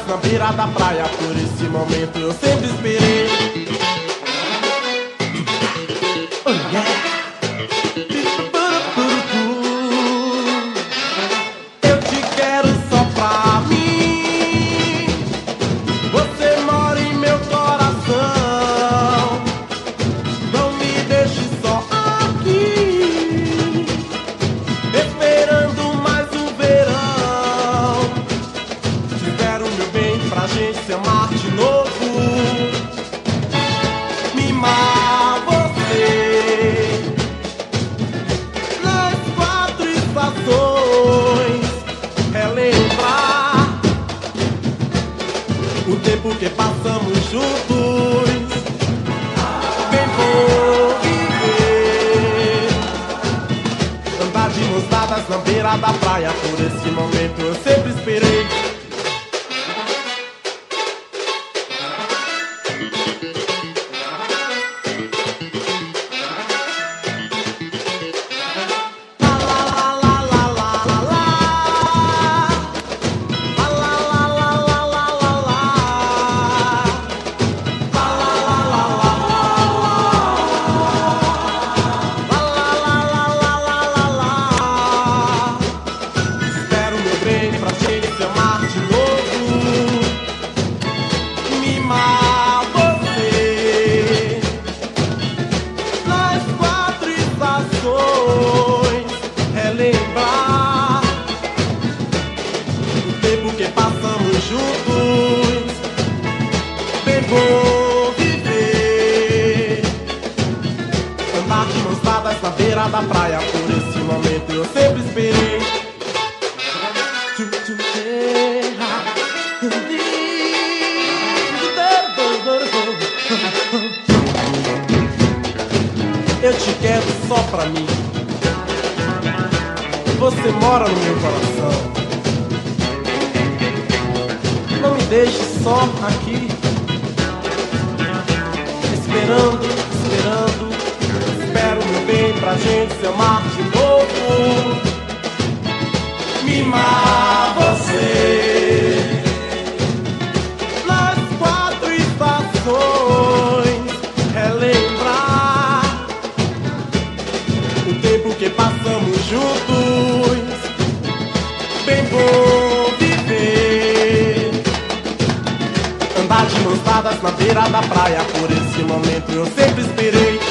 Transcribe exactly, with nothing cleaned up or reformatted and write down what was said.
na beira da praia, por esse momento eu sempre esperei. Oh yeah. Eu te quero só pra mim. Você mora em meu coração. Não me deixe só aqui, esperando mais um verão. Espero, meu bem, pra gente se amar de novo. Mimar você nas quatro estações. Relembrar o tempo que passamos juntos. Bem vou viver, andar de mãos dadas na beira da praia, por esse momento eu sempre esperei. Relembrar o tempo que passamos juntos. Bem vou viver, andar de mãos dadas na beira da praia, por esse momento eu sempre esperei. Eu te quero só pra mim. Você mora no meu coração. Não me deixe só aqui, esperando, esperando. Espero, meu bem, pra gente se amar de novo. Mimar você nas quatro estações. Relembrar o tempo que passamos juntos. Bem vou viver, andar de mãos dadas na beira da praia, por esse momento eu sempre esperei.